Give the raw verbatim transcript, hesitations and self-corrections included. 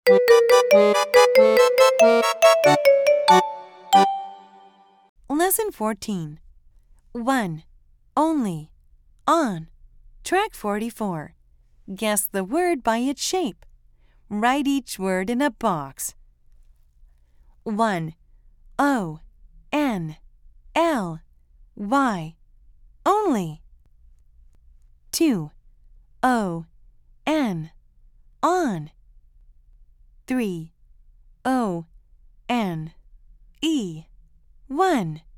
Lesson fourteen. one. Only. On. Track forty-four. Guess the word by its shape. Write each word in a box. one. O. N. L. Y. Only. two. O. N. On. three. O. N. E. One.